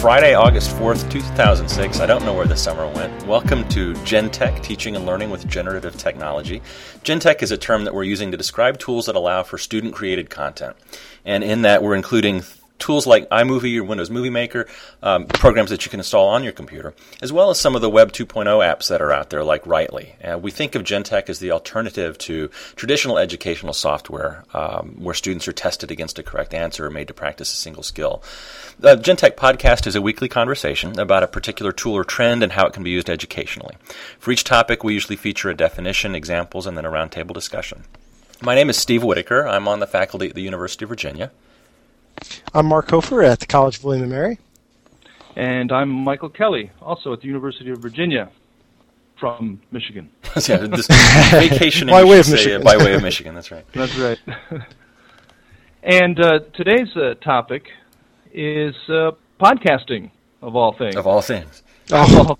Friday, August 4th, 2006. I don't know where the summer went. Welcome to GenTech, Teaching and Learning with Generative Technology. GenTech is a term that we're using to describe tools that allow for student-created content. And in that, we're including tools like iMovie or Windows Movie Maker, programs that you can install on your computer, as well as some of the Web 2.0 apps that are out there like Writely. We think of GenTech as the alternative to traditional educational software where students are tested against a correct answer or made to practice a single skill. The GenTech podcast is a weekly conversation about a particular tool or trend and how it can be used educationally. For each topic, we usually feature a definition, examples, and then a roundtable discussion. My name is Steve Whitaker. I'm on the faculty at the University of Virginia. I'm Mark Hofer at the College of William & Mary. And I'm Michael Kelly, also at the University of Virginia, from Michigan. Yeah, this vacation by way of Michigan. By way of Michigan, that's right. That's right. And today's topic is podcasting, of all things. Of all things. Oh.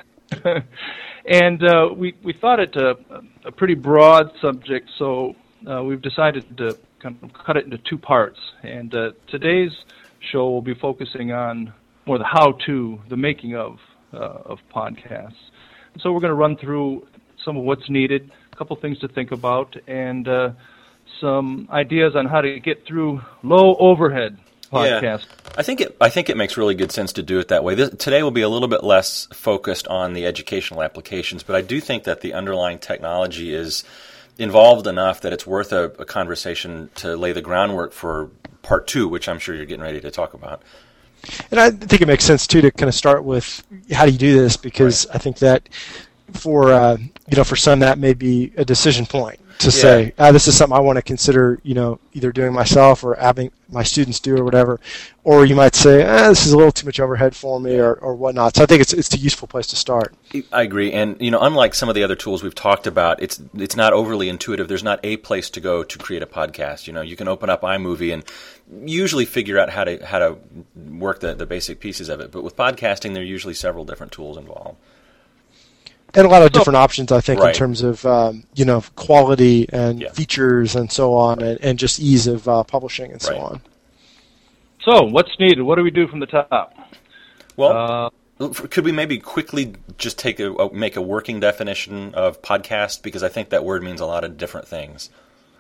And we thought it a pretty broad subject, so we've decided to kind of cut it into two parts. And today's show will be focusing on more the how-to, the making of podcasts. So we're going to run through some of what's needed, a couple things to think about, and some ideas on how to get through low-overhead podcasts. Yeah. I think it makes really good sense to do it that way. Today will be a little bit less focused on the educational applications, but I do think that the underlying technology is involved enough that it's worth a conversation to lay the groundwork for part two, which I'm sure you're getting ready to talk about. And I think it makes sense, too, to kind of start with how do you do this, because I think that for some that may be a decision point to say, this is something I want to consider, either doing myself or having my students do or whatever. Or you might say, this is a little too much overhead for me or whatnot. So I think it's a useful place to start. I agree. And, unlike some of the other tools we've talked about, it's not overly intuitive. There's not a place to go to create a podcast. You can open up iMovie and usually figure out how to work the basic pieces of it. But with podcasting, there are usually several different tools involved. And a lot of different options, I think, in terms of quality and features and so on, and just ease of publishing and so on. So, what's needed? What do we do from the top? Well, could we maybe quickly just make a working definition of podcast, because I think that word means a lot of different things.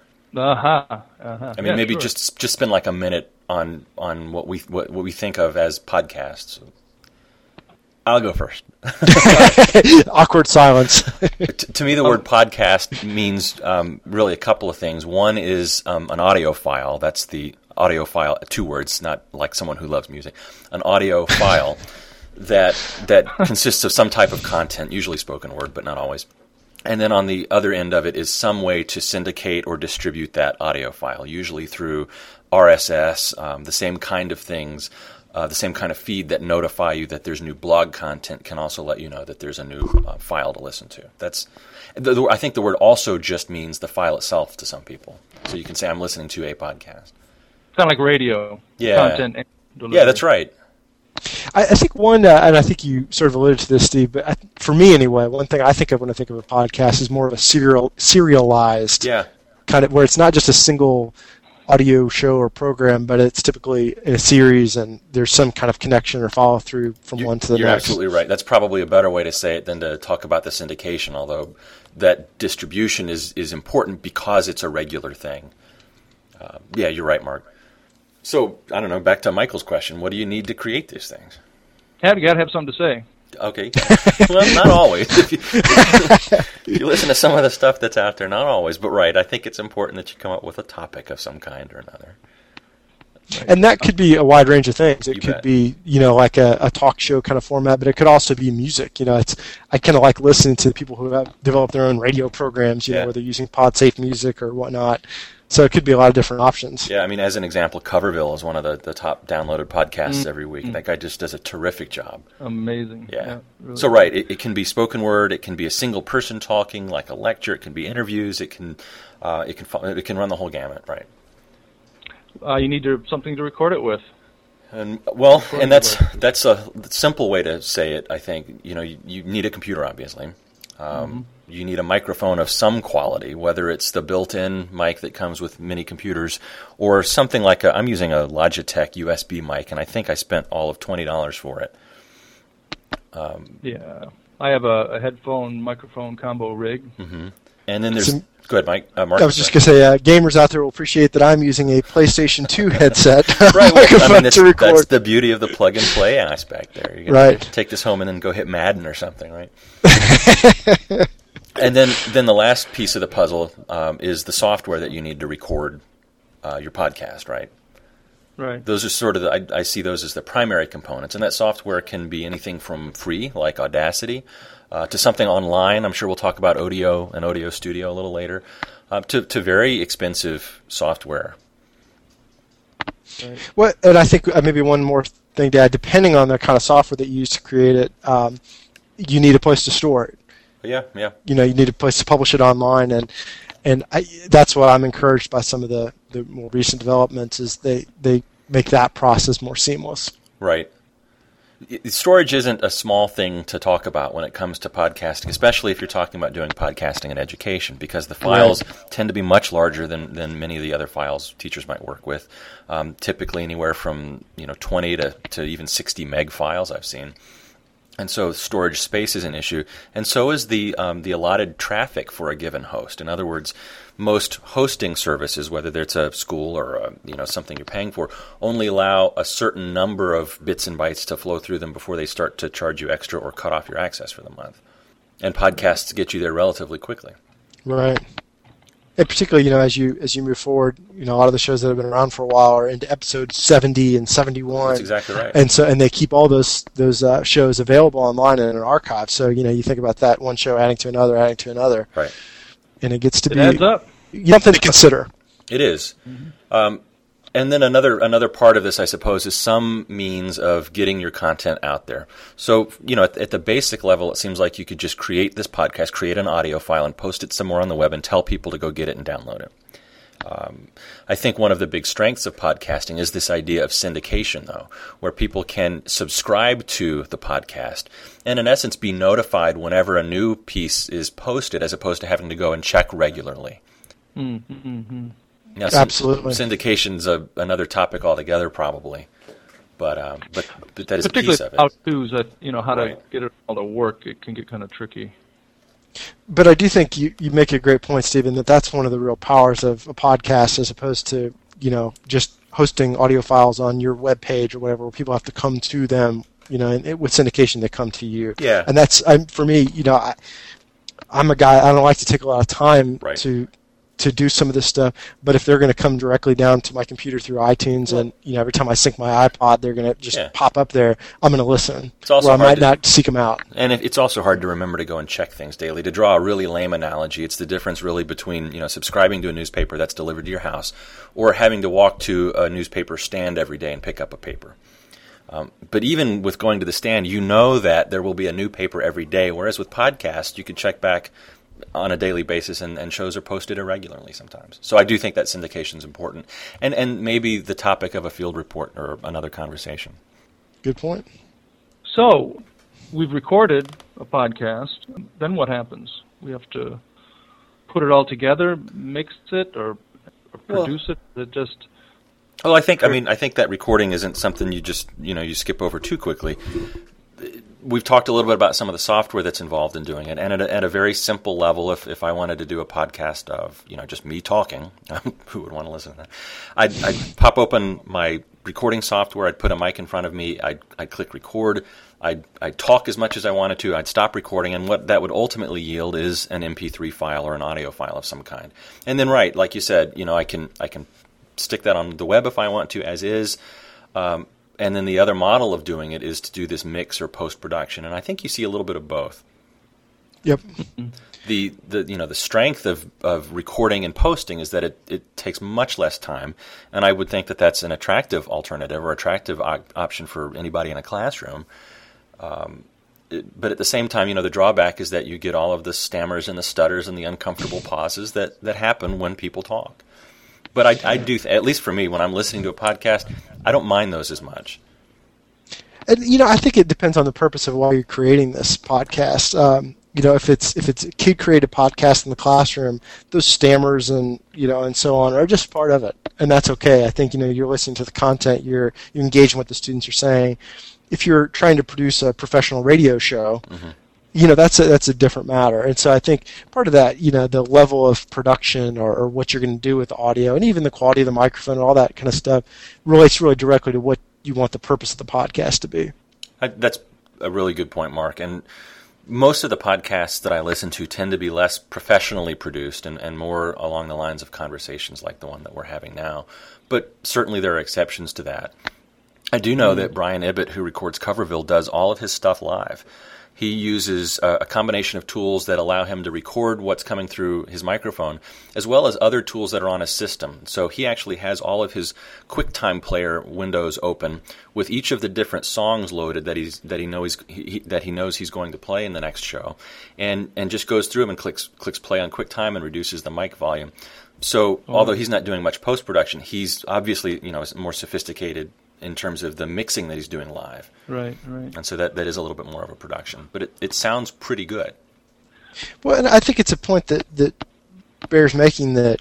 I mean, maybe just spend like a minute on what we think of as podcasts. I'll go first. Awkward silence. To me, the word podcast means really a couple of things. One is an audio file. That's the audio file, 2 words, not like someone who loves music. An audio file that consists of some type of content, usually spoken word, but not always. And then on the other end of it is some way to syndicate or distribute that audio file, usually through RSS, the same kind of things. The same kind of feed that notify you that there's new blog content can also let you know that there's a new file to listen to. I think the word also just means the file itself to some people. So you can say, I'm listening to a podcast. Kind of like radio content. Yeah, that's right. I think one, and I think you sort of alluded to this, Steve, but for me anyway, one thing I think of when I think of a podcast is more of a serialized kind of, where it's not just a single audio show or program, but it's typically in a series and there's some kind of connection or follow through from one to the next. You're absolutely right. That's probably a better way to say it than to talk about the syndication, although that distribution is important because it's a regular thing. You're right, Mark. So, I don't know, back to Michael's question, what do you need to create these things? You got to have something to say. Okay. Well, not always. If you listen to some of the stuff that's out there, not always, but right, I think it's important that you come up with a topic of some kind or another. Right. And that could be a wide range of things. It could be, like a talk show kind of format, but it could also be music. I kind of like listening to people who have developed their own radio programs, where they're using PodSafe music or whatnot. So it could be a lot of different options. Yeah, I mean, as an example, Coverville is one of the top downloaded podcasts every week. That guy just does a terrific job. Amazing. Yeah. Really. So, right, it can be spoken word. It can be a single person talking, like a lecture. It can be interviews. It can run the whole gamut, right? You need something to record it with. And that's a simple way to say it. I think you need a computer, obviously. You need a microphone of some quality, whether it's the built-in mic that comes with mini computers or something like I'm using a Logitech USB mic, and I think I spent all of $20 for it. Yeah. I have a headphone microphone combo rig. Mm-hmm. And then there's... Go ahead, Mike. Mark. I was just going to say, gamers out there will appreciate that I'm using a PlayStation 2 headset right. microphone to record. That's the beauty of the plug-and-play aspect there. You can take this home and then go hit Madden or something, right? And then the last piece of the puzzle is the software that you need to record your podcast, right? Right. Those are sort of I see those as the primary components, and that software can be anything from free, like Audacity, to something online. I'm sure we'll talk about Odeo and Odeo Studio a little later, to very expensive software. Right. Well, and I think maybe one more thing to add, depending on the kind of software that you use to create it, you need a place to store it. Yeah. You need a place to publish it online, and that's what I'm encouraged by some of the more recent developments is they make that process more seamless. Right. Storage isn't a small thing to talk about when it comes to podcasting, especially if you're talking about doing podcasting in education, because the files tend to be much larger than many of the other files teachers might work with. Typically anywhere from 20 to even 60 meg files I've seen. And so storage space is an issue, and so is the allotted traffic for a given host. In other words, most hosting services, whether it's a school or something you're paying for, only allow a certain number of bits and bytes to flow through them before they start to charge you extra or cut off your access for the month. And podcasts get you there relatively quickly. Right. And particularly, as you move forward, a lot of the shows that have been around for a while are into episode 70 and 71. That's exactly right. And they keep all those shows available online in an archive. So you think about that one show adding to another, right? And it gets to be adds up. Something to consider. It is. Mm-hmm. And then another part of this, I suppose, is some means of getting your content out there. So, at the basic level, it seems like you could just create this podcast, create an audio file, and post it somewhere on the web and tell people to go get it and download it. I think one of the big strengths of podcasting is this idea of syndication, though, where people can subscribe to the podcast and, in essence, be notified whenever a new piece is posted, as opposed to having to go and check regularly. Mm-hmm. Now, absolutely. Syndication's another topic altogether, probably, but that is a piece of it. How-tos that how to get it all to work, it can get kind of tricky. But I do think you make a great point, Stephen, that's one of the real powers of a podcast, as opposed to just hosting audio files on your web page or whatever, where people have to come to them. And with syndication, they come to you. Yeah. And that's for me. I'm a guy. I don't like to take a lot of time to do some of this stuff, but if they're going to come directly down to my computer through iTunes, and every time I sync my iPod, they're going to just pop up there, I'm going to listen. It's also I might not seek them out. And it's also hard to remember to go and check things daily. To draw a really lame analogy, it's the difference really between subscribing to a newspaper that's delivered to your house, or having to walk to a newspaper stand every day and pick up a paper. But even with going to the stand, that there will be a new paper every day, whereas with podcasts, you could check back on a daily basis, and shows are posted irregularly sometimes. So I do think that syndication is important, and maybe the topic of a field report or another conversation. Good point. So we've recorded a podcast. Then what happens? We have to put it all together, mix it, or produce it. It just. Well, I think that recording isn't something you just you skip over too quickly. We've talked a little bit about some of the software that's involved in doing it, and at a very simple level, if I wanted to do a podcast of just me talking, who would want to listen to that? I'd pop open my recording software, I'd put a mic in front of me, I'd click record, I'd talk as much as I wanted to, I'd stop recording, and what that would ultimately yield is an MP3 file or an audio file of some kind. And then, like you said, I can stick that on the web if I want to, as is. And then the other model of doing it is to do this mix or post-production, and I think you see a little bit of both. Yep. The strength of recording and posting is that it takes much less time, and I would think that that's an attractive alternative or attractive option for anybody in a classroom. But at the same time, the drawback is that you get all of the stammers and the stutters and the uncomfortable pauses that happen when people talk. But I do, at least for me, when I'm listening to a podcast, I don't mind those as much. And I think it depends on the purpose of why you're creating this podcast. if it's a kid created podcast in the classroom, those stammers and and so on are just part of it, and that's okay. I think you're listening to the content, you're engaging with the students are saying. If you're trying to produce a professional radio show, that's a different matter. And so I think part of that, the level of production or what you're going to do with the audio and even the quality of the microphone and all that kind of stuff relates really directly to what you want the purpose of the podcast to be. That's a really good point, Mark. And most of the podcasts that I listen to tend to be less professionally produced and more along the lines of conversations like the one that we're having now. But certainly there are exceptions to that. I do know that Brian Ibbett, who records Coverville, does all of his stuff live. He uses a combination of tools that allow him to record what's coming through his microphone, as well as other tools that are on his system. So he actually has all of his QuickTime Player windows open with each of the different songs loaded that he knows he's going to play in the next show, and just goes through them and clicks play on QuickTime and reduces the mic volume. So although he's not doing much post-production, he's obviously more sophisticated in terms of the mixing that he's doing live. Right. And so that is a little bit more of a production. But it sounds pretty good. Well, and I think it's a point that bears making that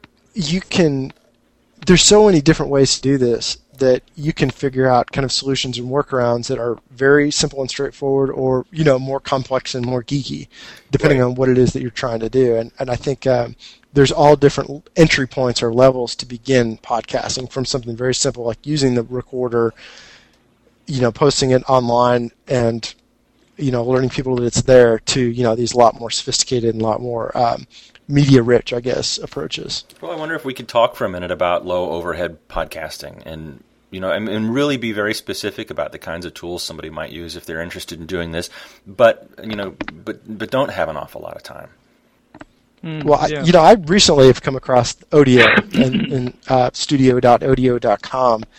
there's so many different ways to do this that you can figure out kind of solutions and workarounds that are very simple and straightforward or, more complex and more geeky, depending on what it is that you're trying to do. And I think there's all different entry points or levels to begin podcasting, from something very simple like using the recorder, posting it online and, learning people that it's there to, these a lot more sophisticated and a lot more media-rich, I guess, approaches. Well, I wonder if we could talk for a minute about low overhead podcasting and really be very specific about the kinds of tools somebody might use if they're interested in doing this, but don't have an awful lot of time. Well, I recently have come across Odeo and studio.odeo.com.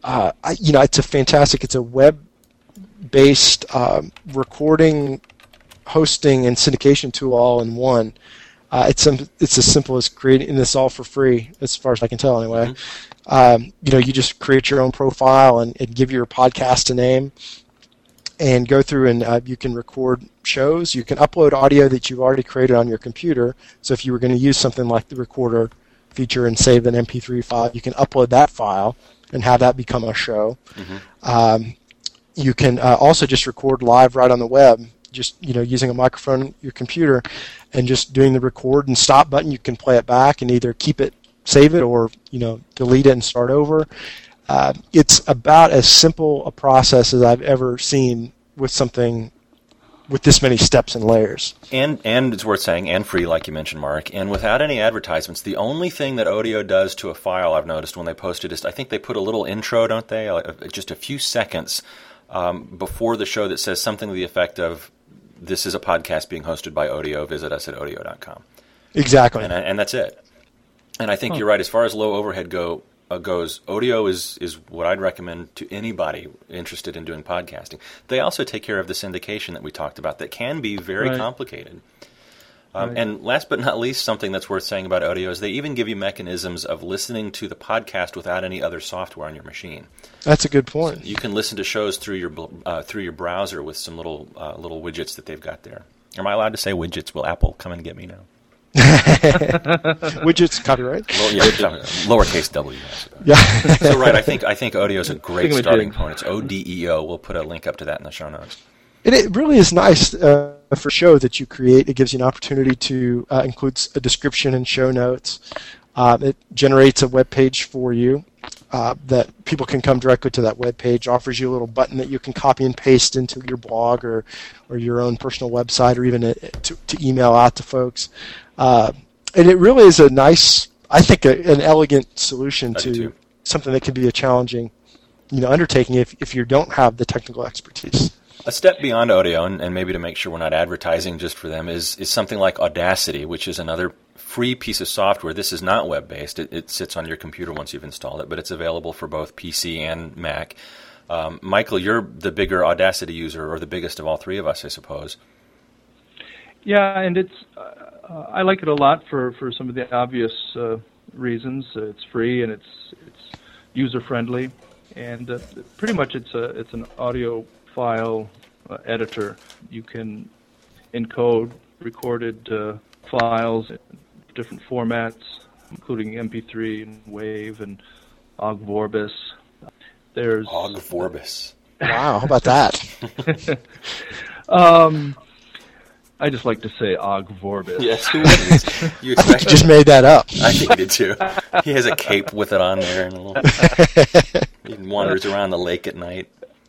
It's a web-based recording, hosting, and syndication tool all in one. It's as simple as creating this all for free, as far as I can tell anyway. You just create your own profile and give your podcast a name and go through and you can record shows. You can upload audio that you've already created on your computer. So if you were going to use something like the recorder feature and save an MP3 file, you can upload that file and have that become a show. You can also just record live right on the web, just using a microphone, your computer, and just doing the record and stop button. You can play it back and either save it, or delete it and start over. It's about as simple a process as I've ever seen with something with this many steps and layers. And it's worth saying, and free, like you mentioned, Mark, and without any advertisements. The only thing that Odeo does to a file, I've noticed when they post it, is I think they put a little intro, don't they? Just a few seconds before the show that says something to the effect of, "This is a podcast being hosted by Odeo. Visit us at odeo.com." Exactly. And that's it. And I think you're right. As far as low overhead goes, Odeo is what I'd recommend to anybody interested in doing podcasting. They also take care of the syndication that we talked about that can be very complicated. And last but not least, something that's worth saying about Odeo is they even give you mechanisms of listening to the podcast without any other software on your machine. That's a good point. So you can listen to shows through your browser with some little widgets that they've got there. Am I allowed to say widgets? Will Apple come and get me now? Widgets, copyright. Lowercase w. Yeah. So right, I think Odeo is a great starting point. It's Odeo. We'll put a link up to that in the show notes. And it really is nice for a show that you create. It gives you an opportunity to include a description and show notes. It generates a web page for you that people can come directly to that web page. Offers you a little button that you can copy and paste into your blog or your own personal website, or even to email out to folks. And it really is a nice, I think, an elegant solution to something that can be a challenging, undertaking if you don't have the technical expertise. A step beyond Odeo, and maybe to make sure we're not advertising just for them, is something like Audacity, which is another free piece of software. This is not web-based. It sits on your computer once you've installed it, but it's available for both PC and Mac. Michael, you're the bigger Audacity user, or the biggest of all three of us, I suppose. Yeah, and it's I like it a lot for some of the obvious reasons. It's free and it's user-friendly, and pretty much it's an audio file editor. You can encode recorded files in different formats, including MP3 and WAV and Ogg Vorbis. There's Ogg Vorbis. Wow, how about that? I just like to say Ogg Vorbis. Yes, who wouldn't? You I think you just made that up. I think he did too. He has a cape with it on there, and he wanders around the lake at night.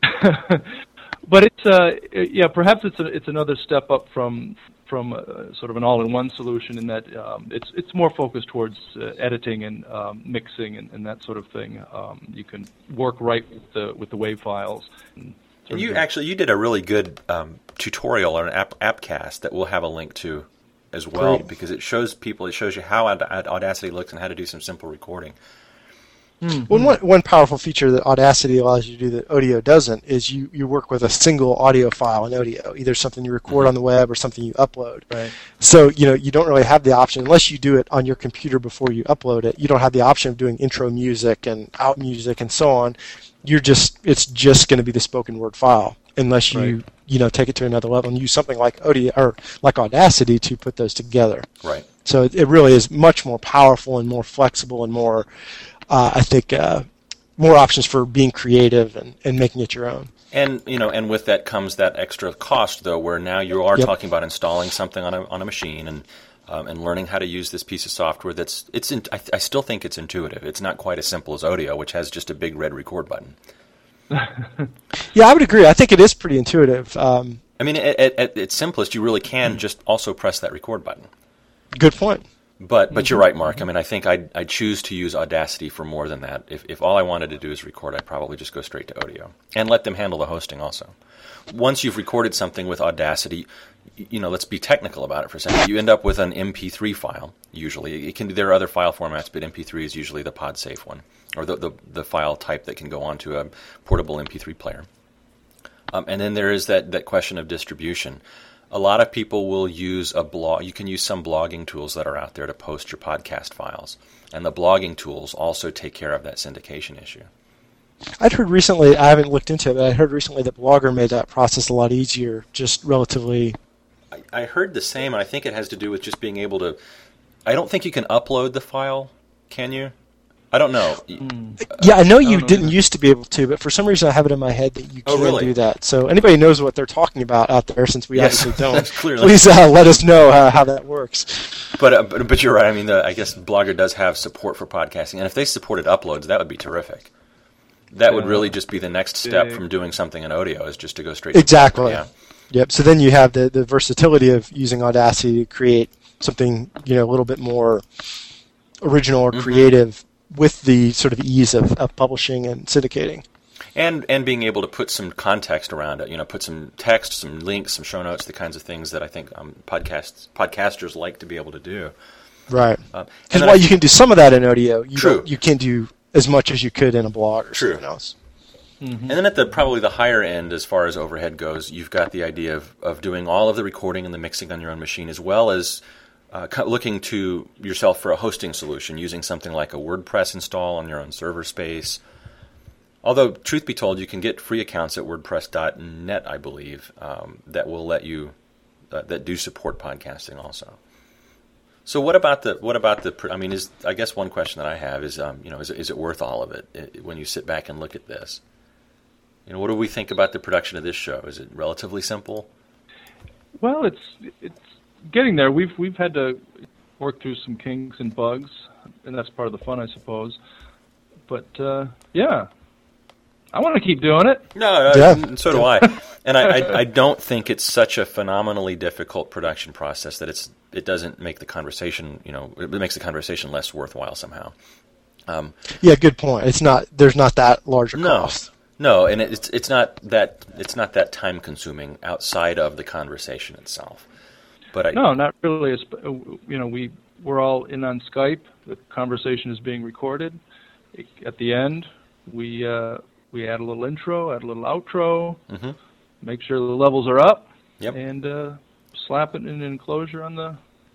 But it's perhaps it's another step up from sort of an all-in-one solution in that it's more focused towards editing and mixing and that sort of thing. You can work right with the WAV files. And you did a really good tutorial on an appcast that we'll have a link to as well. Great. Because it shows you how Audacity looks and how to do some simple recording. Well, one powerful feature that Audacity allows you to do that Odeo doesn't is you work with a single audio file in Odeo, either something you record on the web or something you upload. Right. So you don't really have the option, unless you do it on your computer before you upload it, you don't have the option of doing intro music and out music and so on. It's just going to be the spoken word file unless you take it to another level and use something like Odeo or like Audacity to put those together. Right. So it really is much more powerful and more flexible and more I think more options for being creative and making it your own. And and with that comes that extra cost, though, where now you are talking about installing something on a machine and learning how to use this piece of software. I still think it's intuitive. It's not quite as simple as Odeo, which has just a big red record button. Yeah, I would agree. I think it is pretty intuitive. I mean, at its simplest, you really can just also press that record button. Good point. But you're right, Mark. I mean, I think I'd choose to use Audacity for more than that. If all I wanted to do is record, I'd probably just go straight to Odeo and let them handle the hosting also. Once you've recorded something with Audacity, let's be technical about it for a second. You end up with an MP3 file. Usually, there are other file formats, but MP3 is usually the pod-safe one, or the file type that can go onto a portable MP3 player. And then there is that question of distribution. A lot of people will use a blog. You can use some blogging tools that are out there to post your podcast files. And the blogging tools also take care of that syndication issue. I'd heard recently, I haven't looked into it, but I heard recently that Blogger made that process a lot easier, just relatively. I heard the same, and I think it has to do with just being able to. I don't think you can upload the file, can you? I don't know. Yeah, I know you didn't used to be able to, but for some reason I have it in my head that you can do that. So anybody knows what they're talking about out there, since we obviously don't, please let us know how that works. But you're right. I mean, I guess Blogger does have support for podcasting, and if they supported uploads, that would be terrific. That would really just be the next step from doing something in Odeo, is just to go straight to exactly. Yeah. Yep. So then you have the versatility of using Audacity to create something a little bit more original or creative, with the sort of ease of publishing and syndicating. And being able to put some context around it, put some text, some links, some show notes, the kinds of things that I think podcasters like to be able to do. Right. Because while you can do some of that in Odeo, you can't do as much as you could in a blog or something else. Mm-hmm. And then at probably the higher end, as far as overhead goes, you've got the idea of doing all of the recording and the mixing on your own machine, as well as looking to yourself for a hosting solution, using something like a WordPress install on your own server space. Although, truth be told, you can get free accounts at WordPress.net, I believe, that will let you that do support podcasting also. So what about the? I mean, I guess one question that I have is, is it worth all of it when you sit back and look at this? What do we think about the production of this show? Is it relatively simple? Well, it's getting there. We've had to work through some kinks and bugs, and that's part of the fun, I suppose. But yeah, I want to keep doing it. No, so do I. And I don't think it's such a phenomenally difficult production process that it doesn't make the conversation. It makes the conversation less worthwhile somehow. Yeah, good point. There's not that large a cost. No, and it's not that time consuming outside of the conversation itself. But no, not really. We're all in on Skype. The conversation is being recorded. At the end, we add a little intro, add a little outro, make sure the levels are up, and slap it in an enclosure on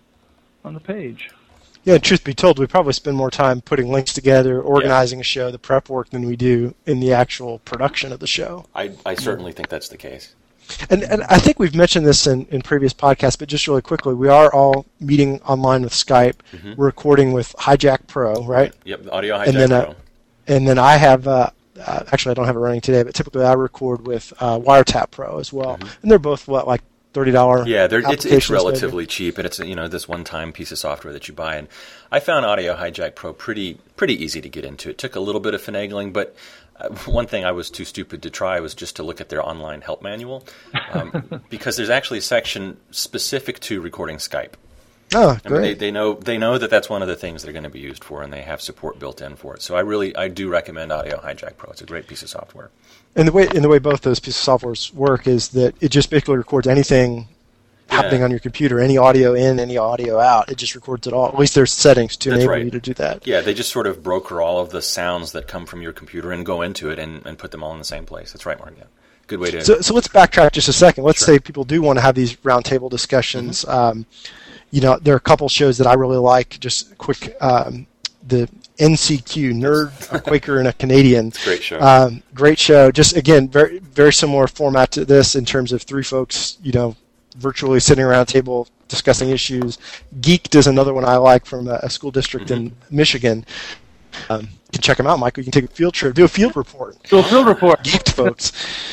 the page. Yeah, and truth be told, we probably spend more time putting links together, organizing a show, the prep work, than we do in the actual production of the show. I certainly think that's the case. And I think we've mentioned this in previous podcasts, but just really quickly, we are all meeting online with Skype. Mm-hmm. We're recording with Hijack Pro, right? Yep, Audio Hijack Pro. And then I have, actually I don't have it running today, but typically I record with Wiretap Pro as well. Mm-hmm. And they're both, like $30 Yeah, it's relatively cheap, and it's this one-time piece of software that you buy. And I found Audio Hijack Pro pretty easy to get into. It took a little bit of finagling, but one thing I was too stupid to try was just to look at their online help manual, because there's actually a section specific to recording Skype. Oh, great! They know that that's one of the things they're going to be used for, and they have support built in for it. So I do recommend Audio Hijack Pro. It's a great piece of software. And the way both those pieces of software work is that it just basically records anything happening on your computer, any audio in, any audio out. It just records it all. At least there's settings to enable you to do that. Yeah, they just sort of broker all of the sounds that come from your computer and go into it and put them all in the same place. That's right, Mark. Yeah. Good way to. So let's backtrack just a second. Let's say people do want to have these roundtable discussions. Mm-hmm. There are a couple shows that I really like. Just quick, the NCQ, Nerd, a Quaker, and a Canadian. It's a great show. Great show. Just again, very very similar format to this in terms of three folks, virtually sitting around a table discussing issues. Geeked is another one I like from a school district in Michigan. You can check them out, Michael. You can take a field trip, do a field report. Do a field report. Geeked folks.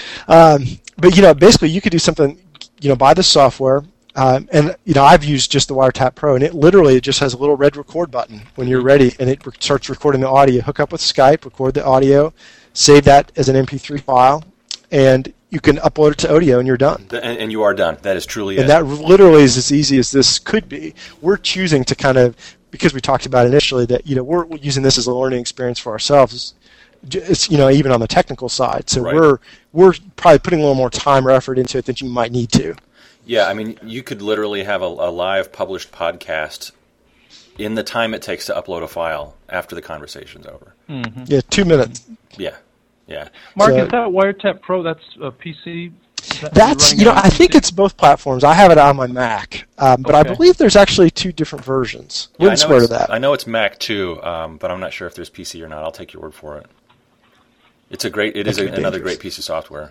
But basically you could do something, buy the software. And I've used just the Wiretap Pro, and it just has a little red record button when you're ready, and it starts recording the audio. Hook up with Skype, record the audio, save that as an MP3 file, and you can upload it to Odeo, and you're done. And you are done. That is truly and that literally is as easy as this could be. We're choosing to kind of, because we talked about initially that we're using this as a learning experience for ourselves. It's, even on the technical side. So we're probably putting a little more time or effort into it than you might need to. Yeah, I mean, you could literally have a live published podcast in the time it takes to upload a file after the conversation's over. Mm-hmm. Yeah, 2 minutes. Yeah. Mark, is that Wiretap Pro? That's a PC? That's, I think it's both platforms. I have it on my Mac, but I believe there's actually two different versions. Wouldn't swear to that. I know it's Mac too, but I'm not sure if there's PC or not. I'll take your word for it. It is another great piece of software.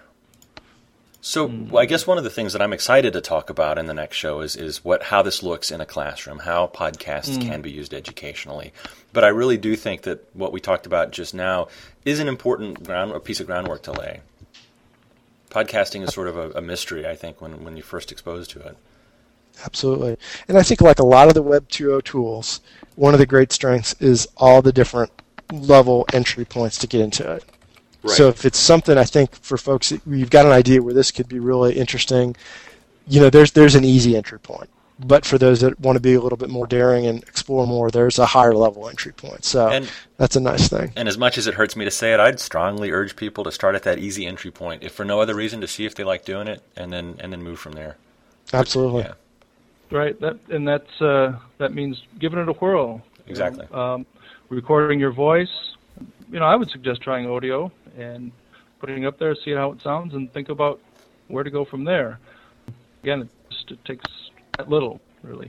So I guess one of the things that I'm excited to talk about in the next show is how this looks in a classroom, how podcasts can be used educationally. But I really do think that what we talked about just now is an important piece of groundwork to lay. Podcasting is sort of a mystery, I think, when you're first exposed to it. Absolutely. And I think like a lot of the Web 2.0 tools, one of the great strengths is all the different level entry points to get into it. Right. So if it's something, I think, for folks, you've got an idea where this could be really interesting, there's an easy entry point. But for those that want to be a little bit more daring and explore more, there's a higher level entry point. So that's a nice thing. And as much as it hurts me to say it, I'd strongly urge people to start at that easy entry point, if for no other reason, to see if they like doing it, and then move from there. Absolutely. Yeah. Right. That means giving it a whirl. Exactly. Recording your voice. I would suggest trying Odeo and putting it up there, see how it sounds, and think about where to go from there. Again, it takes that little, really.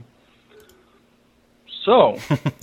So.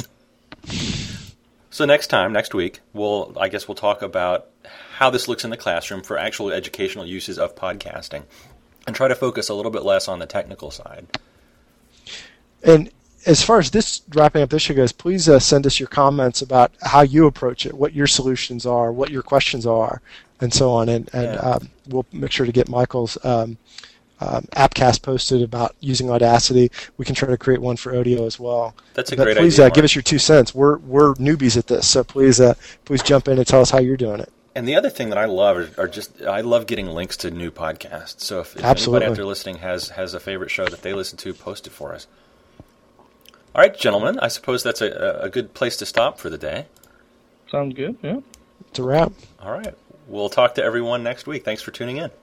So next week, we'll talk about how this looks in the classroom for actual educational uses of podcasting, and try to focus a little bit less on the technical side. And as far as wrapping up this show goes, please send us your comments about how you approach it, what your solutions are, what your questions are, and so on. And we'll make sure to get Michael's appcast posted about using Audacity. We can try to create one for Odeo as well. That's a great idea. Please give us your 2 cents. We're newbies at this, so please jump in and tell us how you're doing it. And the other thing that I love I love getting links to new podcasts. So if anybody out there listening has a favorite show that they listen to, post it for us. All right, gentlemen, I suppose that's a good place to stop for the day. Sounds good, yeah. It's a wrap. All right. We'll talk to everyone next week. Thanks for tuning in.